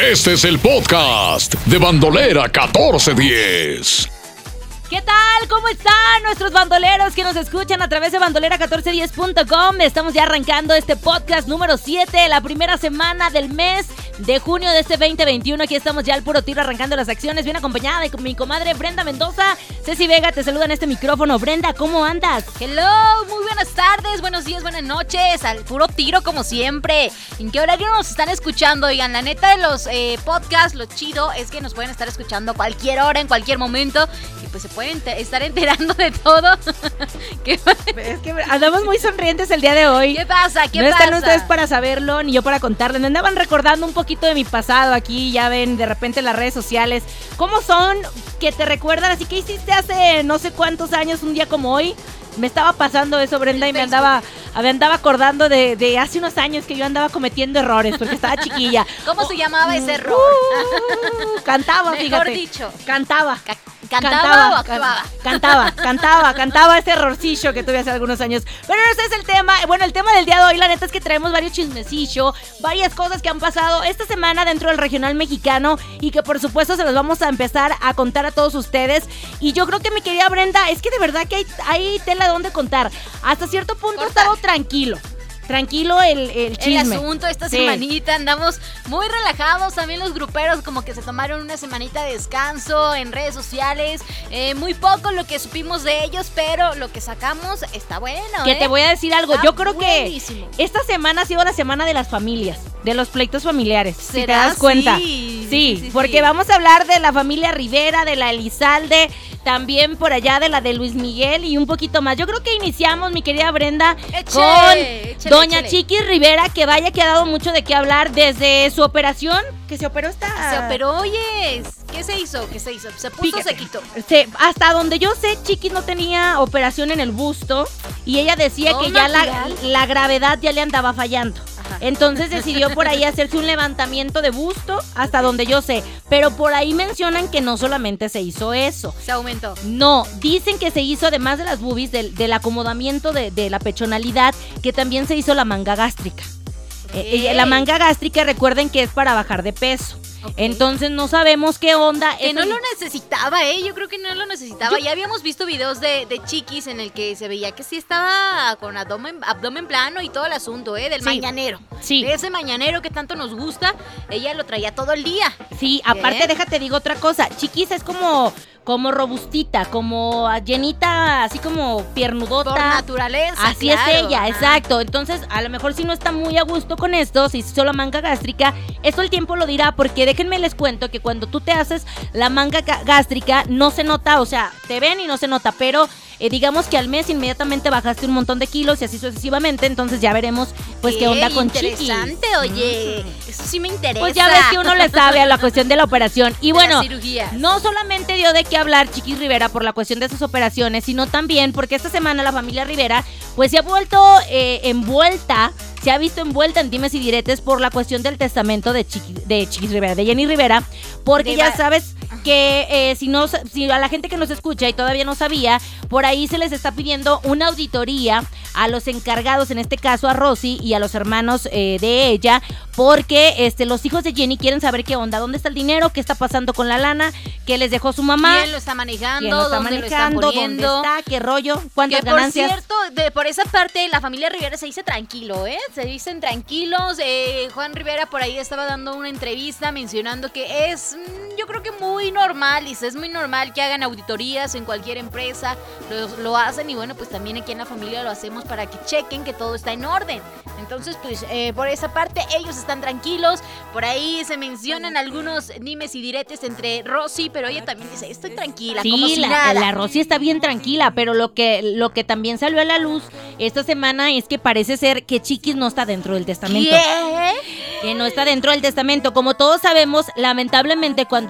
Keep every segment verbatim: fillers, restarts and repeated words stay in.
Este es el podcast de Bandolera catorce diez. ¿Qué tal? ¿Cómo están nuestros bandoleros que nos escuchan a través de bandolera catorce diez punto com? Estamos ya arrancando este podcast número siete, la primera semana del mes de junio de este veinte veintiuno. Aquí estamos ya al puro tiro arrancando las acciones, bien acompañada de mi comadre Brenda Mendoza. Ceci Vega te saluda en este micrófono. Brenda, ¿cómo andas? Hello, muy buenas tardes, buenos días, buenas noches, al puro tiro como siempre. ¿En qué horario nos están escuchando? Oigan, la neta de los eh, podcasts, lo chido es que nos pueden estar escuchando a cualquier hora, en cualquier momento, y pues se pueden ent- estar enterando de todo. ¿Qué? Es que andamos muy sonrientes el día de hoy. ¿Qué pasa? ¿Qué no pasa? están ustedes para saberlo, ni yo para contarles. Me andaban recordando un poquito de mi pasado aquí, ya ven, de repente en las redes sociales. ¿Cómo son que te recuerdan? Así que hiciste hace no sé cuántos años, un día como hoy. Me estaba pasando eso, Brenda, y me andaba, me andaba acordando de, de hace unos años que yo andaba cometiendo errores porque estaba chiquilla. ¿Cómo oh, se llamaba ese error? Uh, cantaba, Mejor fíjate. dicho. Cantaba. Ca- ¿Cantaba o actuaba? Cantaba, cantaba, cantaba ese errorcillo que tuve hace algunos años. Pero ese es el tema. Bueno, el tema del día de hoy, la neta es que traemos varios chismecillos, varias cosas que han pasado esta semana dentro del regional mexicano y que por supuesto se los vamos a empezar a contar a todos ustedes. Y yo creo que mi querida Brenda, es que de verdad que hay, hay tela donde contar. Hasta cierto punto Corta. he estado tranquilo. Tranquilo el, el chisme. El asunto esta Sí. semanita, andamos muy relajados, también los gruperos como que se tomaron una semanita de descanso en redes sociales, eh, muy poco lo que supimos de ellos, pero lo que sacamos está bueno, Que ¿eh? te voy a decir algo, Está yo creo buenísimo. que esta semana ha sido la semana de las familias, de los pleitos familiares, si te ¿Será? das cuenta. Sí, Sí, sí, sí, porque sí. vamos a hablar de la familia Rivera, de la Elizalde, también por allá de la de Luis Miguel y un poquito más. Yo creo que iniciamos, mi querida Brenda, Échale, con échale, doña échale. Chiquis Rivera, que vaya que ha dado mucho de qué hablar desde su operación, que se operó esta... Se operó, oye, ¿qué se hizo? ¿Qué se hizo? ¿Se puso Fíjate, o se quitó? se- hasta donde yo sé, Chiquis no tenía operación en el busto y ella decía ¿Todo que ya la, natural? la gravedad ya le andaba fallando. Ajá. Entonces decidió por ahí hacerse un levantamiento de busto, hasta donde yo sé. Pero por ahí mencionan que no solamente se hizo eso. Se aumentó. No, dicen que se hizo, además de las boobies, del, del acomodamiento de, de la pechonalidad, que también se hizo la manga gástrica. Eh, eh, la manga gástrica, recuerden que es para bajar de peso. Ok. Entonces no sabemos qué onda. Que Eso- no lo necesitaba, ¿eh? Yo creo que no lo necesitaba. Yo- Ya habíamos visto videos de, de Chiquis en el que se veía que sí estaba con abdomen, abdomen plano y todo el asunto, ¿eh? Del Sí. mañanero. Sí. De ese mañanero que tanto nos gusta, ella lo traía todo el día. Sí, aparte Bien. déjate digo otra cosa, Chiquis es como, como robustita, como llenita, así como piernudota. Por naturaleza. Así claro, es ella, ajá. exacto. Entonces, a lo mejor si no está muy a gusto con esto, si hizo la manga gástrica, esto el tiempo lo dirá, porque déjenme les cuento que cuando tú te haces la manga ga- gástrica, no se nota, o sea, te ven y no se nota, pero eh, digamos que al mes inmediatamente bajaste un montón de kilos y así sucesivamente, entonces ya veremos pues qué, onda con Chiquis. Interesante, oye. Eso sí me interesa. Pues ya ves que uno le sabe a la cuestión de la operación. Y De bueno, las cirugías. no solamente dio de qué hablar Chiquis Rivera por la cuestión de sus operaciones, sino también porque esta semana la familia Rivera pues se ha vuelto eh, envuelta, se ha visto envuelta en dimes y diretes por la cuestión del testamento de, Chiqui, de Chiquis Rivera, de Jenny Rivera, porque De ya va- sabes que eh, si no, si a la gente que nos escucha y todavía no sabía, por ahí se les está pidiendo una auditoría a los encargados, en este caso a Rosy y a los hermanos eh, de ella, porque este, los hijos de Jenny quieren saber qué onda, dónde está el dinero, qué está pasando con la lana, qué les dejó su mamá, ¿Quién lo está manejando? quién lo está ¿Dónde manejando, lo dónde están poniendo? está, qué rollo, cuántas Que por ganancias. cierto, de, por esa parte, la familia Rivera se dice tranquilo, ¿eh? Se dicen tranquilos. Eh, Juan Rivera por ahí estaba dando una entrevista mencionando que es, mm, yo creo que muy normal, dice, es muy normal que hagan auditorías en cualquier empresa, lo, lo hacen y bueno, pues también aquí en la familia lo hacemos para que chequen que todo está en orden. Entonces, pues eh, por esa parte ellos están tranquilos. Por ahí se mencionan algunos dimes y diretes entre Rosy, pero ella también dice, estoy tranquila, como Sí, si la, nada. la Rosy está bien tranquila, pero lo que, lo que también salió a la luz esta semana es que parece ser que Chiquis no está dentro del testamento. ¿Qué? Que no está dentro del testamento. Como todos sabemos, lamentablemente cuando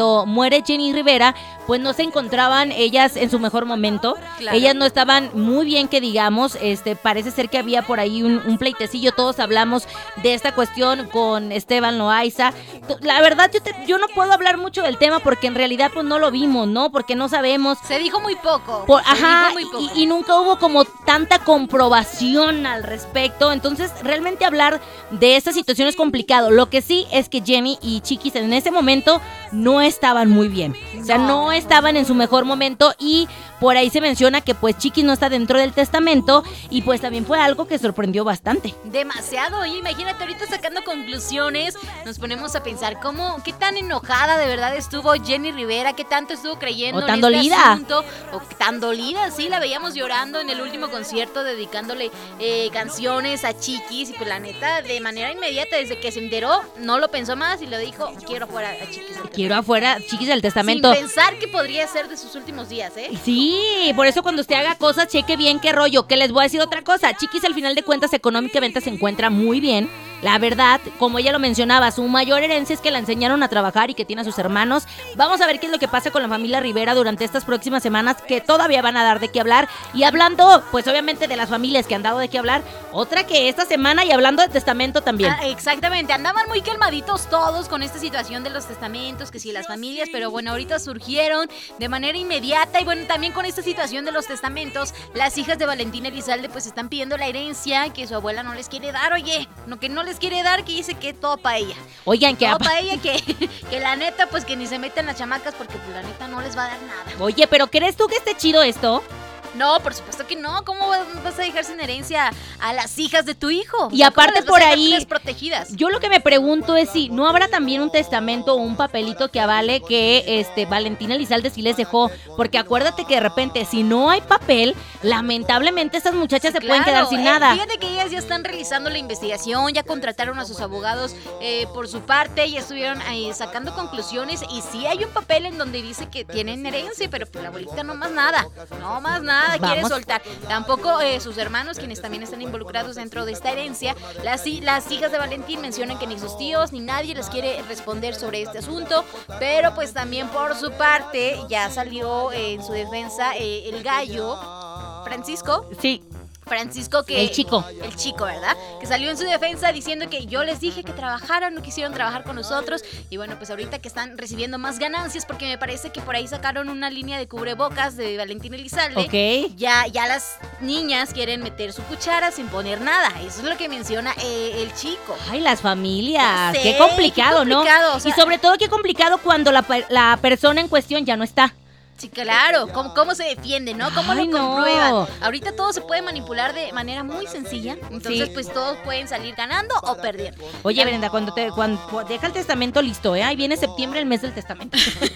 cuando muere Jenny Rivera, pues no se encontraban ellas en su mejor momento. Claro. Ellas no estaban muy bien, que digamos. Este, parece ser que había por ahí un, un pleitecillo. Todos hablamos de esta cuestión con Esteban Loaiza. La verdad, yo, te, yo no puedo hablar mucho del tema porque en realidad pues no lo vimos, ¿no? Porque no sabemos. Se dijo muy poco. Por, se ajá, dijo muy poco. Y, y nunca hubo como tanta comprobación al respecto. Entonces, realmente hablar de esta situación es complicado. Lo que sí es que Jenny y Chiquis en ese momento no estaban muy bien. O sea, no, no estaban en su mejor momento y por ahí se menciona que pues Chiquis no está dentro del testamento y pues también fue algo que sorprendió bastante. Demasiado, y imagínate ahorita sacando conclusiones, nos ponemos a pensar cómo, qué tan enojada de verdad estuvo Jenny Rivera, qué tanto estuvo creyendo o tan en dolida. este asunto, o tan dolida, sí, la veíamos llorando en el último concierto, dedicándole eh, canciones a Chiquis, y pues la neta, de manera inmediata, desde que se enteró, no lo pensó más y lo dijo, quiero afuera a Chiquis. Quiero afuera Chiquis del testamento. Sin pensar que podría ser de sus últimos días, ¿eh? Sí, por eso cuando usted haga cosas, cheque bien qué rollo, que les voy a decir otra cosa. Chiquis al final de cuentas económicamente se encuentra muy bien. La verdad, como ella lo mencionaba, su mayor herencia es que la enseñaron a trabajar y que tiene a sus hermanos. Vamos a ver qué es lo que pasa con la familia Rivera durante estas próximas semanas, que todavía van a dar de qué hablar. Y hablando, pues obviamente de las familias que han dado de qué hablar, otra que esta semana, y hablando de testamento también. Ah, exactamente, andaban muy calmaditos todos con esta situación de los testamentos, que si las familias, pero bueno, ahorita surgieron de manera inmediata. Y bueno, también con esta situación de los testamentos, las hijas de Valentina Elizalde pues están pidiendo la herencia que su abuela no les quiere dar. Oye, no, que no les quiere dar, que dice que todo para ella. Oigan, que todo para ella, que, que la neta, pues que ni se metan las chamacas, porque pues la neta no les va a dar nada. Oye, pero ¿crees tú que esté chido esto? No, por supuesto que no. ¿Cómo vas a dejar sin herencia a las hijas de tu hijo? Y aparte por ahí, desprotegidas. Yo lo que me pregunto es si no habrá también un testamento o un papelito que avale que este Valentina Elizalde sí les dejó, porque acuérdate que de repente si no hay papel, lamentablemente estas muchachas Sí, se pueden claro, quedar sin eh, nada. Fíjate que ellas ya están realizando la investigación, ya contrataron a sus abogados eh, por su parte, ya estuvieron eh, sacando conclusiones, y sí hay un papel en donde dice que tienen herencia, pero pues la abuelita no más nada, no más nada. Nada quiere soltar. Tampoco eh, sus hermanos, quienes también están involucrados dentro de esta herencia. Las, las hijas de Valentín mencionan que ni sus tíos ni nadie les quiere responder sobre este asunto, pero pues también por su parte ya salió eh, en su defensa eh, el gallo Francisco. Sí. Francisco que... El chico. El chico, ¿verdad? Que salió en su defensa diciendo que yo les dije que trabajaran, no quisieron trabajar con nosotros. Y bueno, pues ahorita que están recibiendo más ganancias, porque me parece que por ahí sacaron una línea de cubrebocas de Valentina Elizalde. Ok. Ya, ya las niñas quieren meter su cuchara sin poner nada. Eso es lo que menciona eh, el chico. Ay, las familias. Sé, qué complicado, qué complicado, ¿no? o sea, y sobre todo qué complicado cuando la, la persona en cuestión ya no está. Sí, claro, ¿Cómo, cómo se defiende, ¿no? ¿Cómo Ay, lo no. comprueban? Ahorita todo se puede manipular de manera muy sencilla, entonces Sí. pues todos pueden salir ganando o perdiendo. Oye, Brenda, cuando te cuando deja el testamento listo, ¿eh? Ahí viene septiembre, el mes del testamento.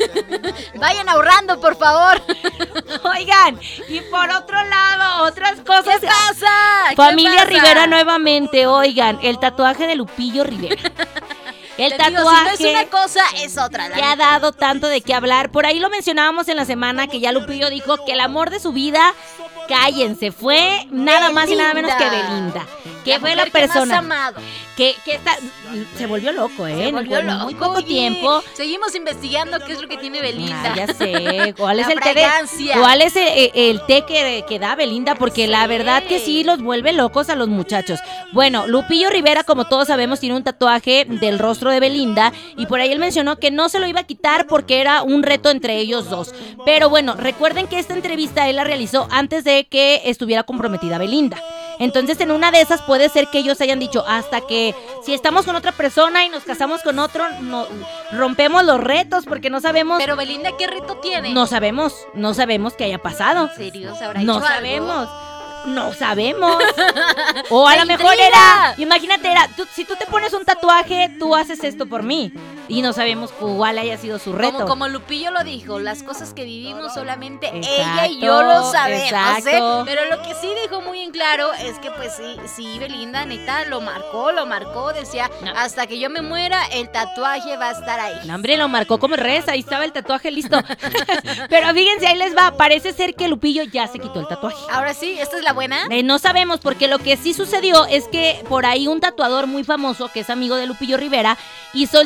Vayan ahorrando, por favor. Oigan, y por otro lado, otras cosas. ¿Qué pasa? ¿Qué Familia pasa? Rivera nuevamente, oigan, el tatuaje de Lupillo Rivera. El Te digo, tatuaje si no es una cosa, es otra. que ha dado tanto de qué hablar. Por ahí lo mencionábamos en la semana, que ya Lupillo dijo que el amor de su vida, cállense, fue nada más y nada menos que Belinda. Que La fue la mujer que más persona amado. que, que está, se volvió loco, ¿eh? Se volvió En loco. muy poco Oye, tiempo. Seguimos investigando qué es lo que tiene Belinda. Ah, ya sé. ¿Cuál es La el té de, fragancia. ¿Cuál es el, el té que, que da Belinda? Porque Sí. la verdad que sí los vuelve locos a los muchachos. Bueno, Lupillo Rivera, como todos sabemos, tiene un tatuaje del rostro de Belinda. Y por ahí él mencionó que no se lo iba a quitar porque era un reto entre ellos dos. Pero bueno, recuerden que esta entrevista él la realizó antes de que estuviera comprometida Belinda. Entonces, en una de esas puede ser que ellos hayan dicho, hasta que si estamos con otra persona y nos casamos con otro, no, rompemos los retos porque no sabemos. Pero Belinda, ¿qué reto tiene? No sabemos, no sabemos qué haya pasado. ¿En serio? ¿Se habrá No hecho algo? sabemos. No sabemos. O a ¡La lo mejor intriga! era, imagínate, era, tú, si tú te pones un tatuaje, tú haces esto por mí. Y no sabemos cuál haya sido su reto. Como, como Lupillo lo dijo, las cosas que vivimos solamente Exacto, ella y yo lo sabemos, exacto. ¿eh? Pero lo que sí dejó muy en claro es que pues sí, sí, Belinda, neta, lo marcó, lo marcó, decía, No. hasta que yo me muera, el tatuaje va a estar ahí. No, hombre, lo marcó como reza, ahí estaba el tatuaje listo. Pero fíjense, ahí les va, parece ser que Lupillo ya se quitó el tatuaje. Ahora sí, ¿esta es la buena? Eh, no sabemos, porque lo que sí sucedió es que por ahí un tatuador muy famoso, que es amigo de Lupillo Rivera, hizo el siguiente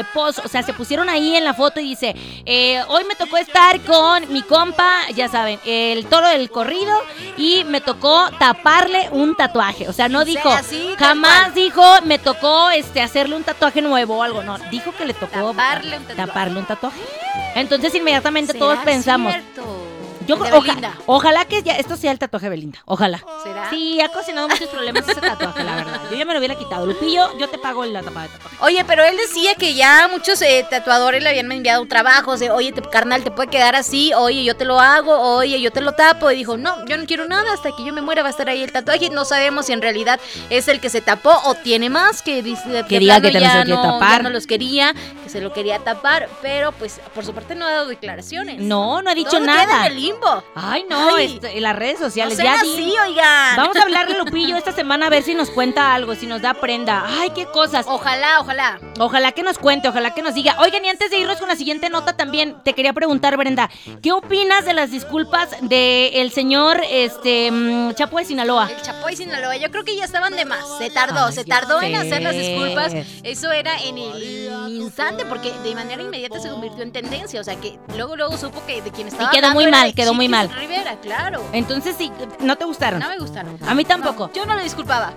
post, o sea, se pusieron ahí en la foto y dice, eh, hoy me tocó estar con mi compa, ya saben, el toro del corrido, y me tocó taparle un tatuaje. O sea, no dijo, así, jamás dijo, me tocó este hacerle un tatuaje nuevo o algo. No, dijo que le tocó taparle un tatuaje. Taparle un tatuaje. Entonces inmediatamente ¿Será todos pensamos. cierto? Yo De oja, Belinda. ojalá que ya esto sea el tatuaje de Belinda, ojalá. ¿Será? Sí, ha cocinado muchos problemas ese tatuaje, la verdad. Yo ya me lo hubiera quitado. Lupillo, yo te pago la tapa de tatuaje. Oye, pero él decía que ya muchos eh, tatuadores le habían enviado trabajos de, oye, te, carnal, te puede quedar así, oye, yo te lo hago, oye, yo te lo tapo. Y dijo, no, yo no quiero nada, hasta que yo me muera va a estar ahí el tatuaje. No sabemos si en realidad es el que se tapó o tiene más, que dice de Que diga que te ya, los quiere no, tapar. ya no los quería, que se lo quería tapar, pero pues por su parte no ha dado declaraciones. No, no ha dicho Todo nada. queda en el limbo. Ay, no, Ay. este, en las redes sociales. No ya sean di- así, oigan. Vamos a hablarle a Lupillo esta semana a ver si nos cuenta algo, si nos da prenda. Ay, qué cosas. Ojalá, ojalá. Ojalá que nos cuente, ojalá que nos diga. Oigan, y antes de irnos con la siguiente nota también, te quería preguntar, Brenda, ¿qué opinas de las disculpas del señor este mm, Chapo de Sinaloa? El Chapoy Sinaloa, yo creo que ya estaban de más. Se tardó, Ay, se ya tardó sé. en hacer las disculpas. Eso era en el instante, porque de manera inmediata se convirtió en tendencia. O sea que luego, luego supo que de quien estaba quedó hablando muy era mal, de quedó muy Chiquis mal. Rivera, claro. Entonces, sí, ¿no te gustaron? No me gustaron. A mí tampoco. No, yo no lo disculpaba.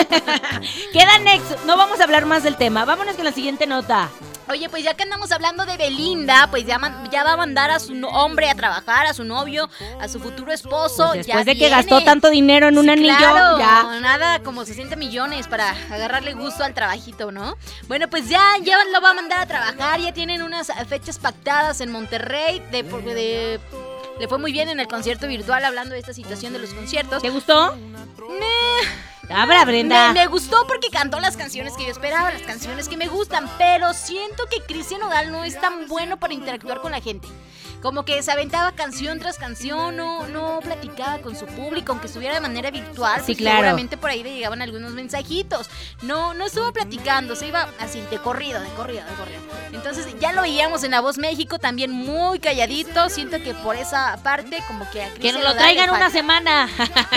Queda next, no vamos a hablar más del tema. Vámonos con la siguiente nota. Oye, pues ya que andamos hablando de Belinda, pues ya, man- ya va a mandar a su no- hombre a trabajar, a su novio, a su futuro esposo. Pues ya después de que viene. gastó tanto dinero en un Sí, anillo, claro, ya. nada como sesenta millones para agarrarle gusto al trabajito, ¿no? Bueno, pues ya, ya lo va a mandar a trabajar, ya tienen unas fechas pactadas en Monterrey, de, de- le fue muy bien en el concierto virtual hablando de esta situación de los conciertos. ¿Te gustó? Me, Habla, Brenda. me, me gustó porque cantó las canciones que yo esperaba, las canciones que me gustan, pero siento que Cristian Nodal no es tan bueno para interactuar con la gente. Como que se aventaba canción tras canción, no, no platicaba con su público, aunque estuviera de manera virtual. Sí, pues claro. Seguramente por ahí le llegaban algunos mensajitos. No, no estuvo platicando, se iba así, de corrido, de corrido, de corrido. Entonces ya lo veíamos en La Voz México, también muy calladito. Siento que por esa parte, como que a Que Cristian nos lo Nodal le traigan una falta. semana.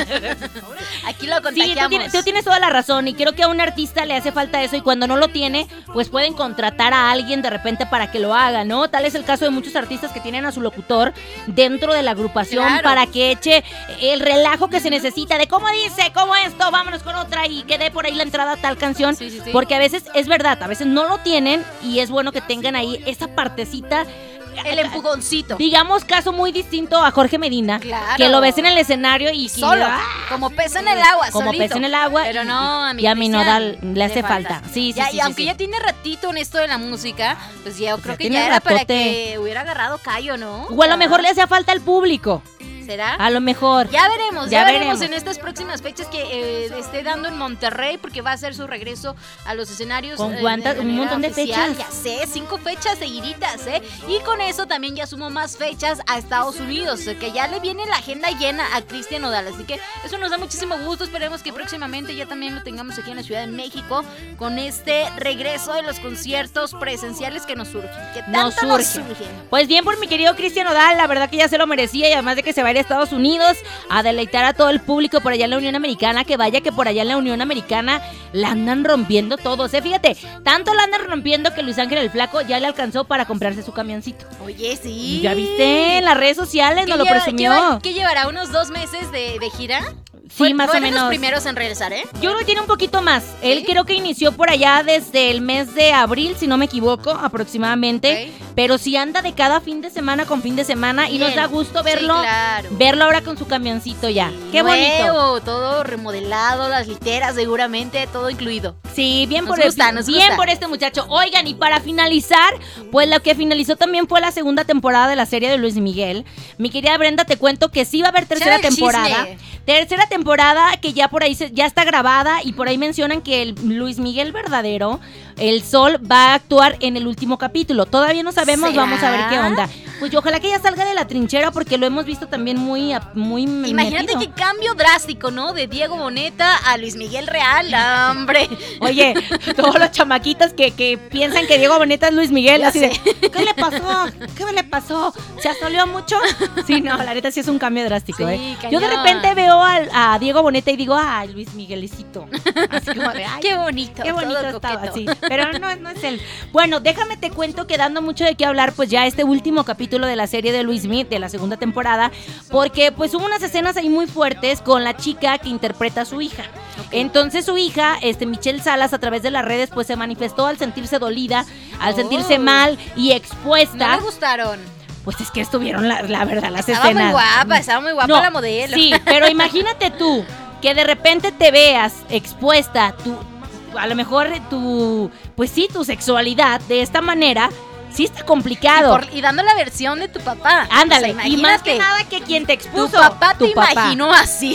Aquí lo Sí, contagiamos. tú tienes, tú tienes toda la razón y creo que a un artista le hace falta eso y cuando no lo tiene, pues pueden contratar a alguien de repente para que lo haga, ¿no? Tal es el caso de muchos artistas que tienen a su locutor dentro de la agrupación Claro. para que eche el relajo que se necesita de cómo dice, cómo esto, vámonos con otra y que dé por ahí la entrada a tal canción, Sí, sí, sí. porque a veces es verdad, a veces no lo tienen y es bueno que tengan ahí esa partecita. El empujoncito. Digamos, caso muy distinto a Jorge Medina, Claro. que lo ves en el escenario y que- Solo, ¡ah! como pez en el agua, Como solito. pez en el agua. Pero y- no, a mi y a mi Cristian Nodal le hace falta. Sí, sí, Ya, sí, y sí, aunque sí. ya tiene ratito en esto de la música, pues ya creo que tiene ya era para ratote. que hubiera agarrado callo, ¿no? O a lo Ah, mejor le hacía falta al público. ¿Será? A lo mejor. Ya veremos, ya, Ya veremos. veremos. en estas próximas fechas que eh, esté dando en Monterrey, porque va a hacer su regreso a los escenarios. ¿Con eh, de cuántas? Un manera montón de oficial. fechas. Ya sé, cinco fechas seguiditas, ¿eh? Y con eso también ya sumo más fechas a Estados Unidos, que ya le viene la agenda llena a Cristian Nodal. Así que eso nos da muchísimo gusto. Esperemos que próximamente ya también lo tengamos aquí en la Ciudad de México con este regreso de los conciertos presenciales que nos surgen. Que tanto Nos nos surgen. surgen. Pues bien por mi querido Cristian Nodal, la verdad que ya se lo merecía y además de que se va a ir a Estados Unidos a deleitar a todo el público por allá en la Unión Americana, que vaya que por allá en la Unión Americana la andan rompiendo todos, ¿eh? Fíjate, tanto la andan rompiendo que Luis Ángel el Flaco ya le alcanzó para comprarse su camioncito. Oye, sí. ¿Ya viste? En las redes sociales ¿Qué nos lo lleva- presumió. lleva- ¿Qué llevará? ¿Unos dos meses de, de gira? Sí, Fue- más o fueron menos. los primeros en regresar, ¿eh? Yo creo que tiene un poquito más. Él ¿Sí? creo que inició por allá desde el mes de abril, si no me equivoco, aproximadamente. Ok. Pero sí anda de cada fin de semana con fin de semana y nos Bien. da gusto Sí, verlo. claro. Verlo ahora con su camioncito ya. Qué bonito. Nuevo, todo remodelado, las literas seguramente, todo incluido. Sí, bien Nos por gusta, el, nos bien gusta. por este muchacho. Oigan, y para finalizar, pues lo que finalizó también fue la segunda temporada de la serie de Luis Miguel. Mi querida Brenda, te cuento que sí va a haber tercera Échale el temporada. chisme. Tercera temporada que ya por ahí se- ya está grabada y por ahí mencionan que el Luis Miguel verdadero, el Sol, va a actuar en el último capítulo. Todavía no sabemos, ¿Será? vamos a ver qué onda. pues yo ojalá que ella salga de la trinchera porque lo hemos visto también muy, muy Imagínate metido. qué cambio drástico, ¿no? De Diego Boneta a Luis Miguel Real, hombre. Oye, todos los chamaquitos que, que piensan que Diego Boneta es Luis Miguel, Ya así sé. de, ¿qué le pasó? ¿Qué le pasó? ¿Se asoleó mucho? Sí, no, la neta sí es un cambio drástico, Sí, ¿eh? cañón. Yo de repente veo al- a Diego Boneta y digo, ay, Luis Miguelicito. Así como de, ay, Qué bonito. qué bonito todo estaba, coqueto. sí. Pero no, no es él. Bueno, déjame te cuento que dando mucho de qué hablar, pues ya este último capítulo de la serie de Luismi, de la segunda temporada, porque pues hubo unas escenas ahí muy fuertes con la chica que interpreta a su hija. Entonces su hija, este Michelle Salas, a través de las redes, pues se manifestó al sentirse dolida, al Oh. sentirse mal y No expuesta. me gustaron. Pues es que estuvieron, la, la verdad, las Estaba escenas. muy guapa, estaba muy guapa No, la modelo. Sí, pero imagínate tú que de repente te veas expuesta, tu, a lo mejor tu, pues sí, tu sexualidad de esta manera, sí está Y, complicado. por- y dando la versión de tu papá. Ándale, O sea, y más que imagínate, nada que quien te Tu expuso. papá te tu papá. imaginó así.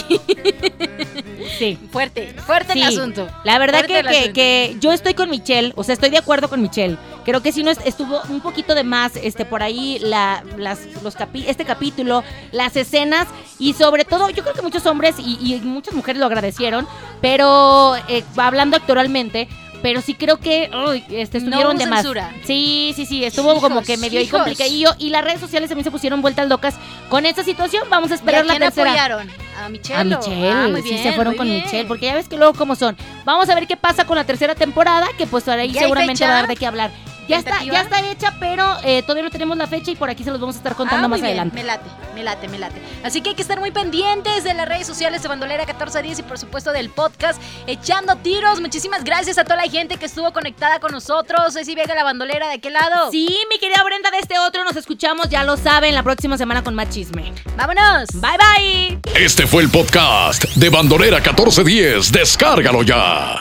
Sí. Fuerte, fuerte Sí, el asunto. la verdad Fuerte que, el que, asunto. que yo estoy con Michelle, o sea, estoy de acuerdo con Michelle. Creo que sí no es- estuvo un poquito de más este por ahí la, las, los capi- este capítulo, las escenas y sobre todo yo creo que muchos hombres y, y muchas mujeres lo agradecieron, pero eh, hablando actualmente. Pero sí creo que uy, este, No estuvieron hubo de más. censura. Sí, sí, sí, estuvo Hijos, como que medio ahí hijos. complicadillo. Y las redes sociales también se pusieron vueltas locas con esta situación. Vamos a ¿Y a esperar la quién tercera. apoyaron? ¿A Michelle? A o- Michelle, Ah, muy sí bien, se fueron muy con bien. Michelle, porque ya ves que luego cómo son. Vamos a ver qué pasa con la tercera temporada, que pues ahora ahí ¿Ya hay seguramente fecha? va a dar de qué hablar. Ya está, ¿Tentativa? ya está hecha, pero eh, todavía no tenemos la fecha y por aquí se los vamos a estar contando Ah, muy más bien, adelante. Me late, me late, me late. Así que hay que estar muy pendientes de las redes sociales de Bandolera catorce diez y por supuesto del podcast Echando Tiros. Muchísimas gracias a toda la gente que estuvo conectada con nosotros. Ceci Vega, la bandolera, ¿de qué lado? Sí, mi querida Brenda, de este otro nos escuchamos, ya lo saben, la próxima semana con más chisme. ¡Vámonos! Bye, bye. Este fue el podcast de Bandolera catorce diez. Descárgalo ya.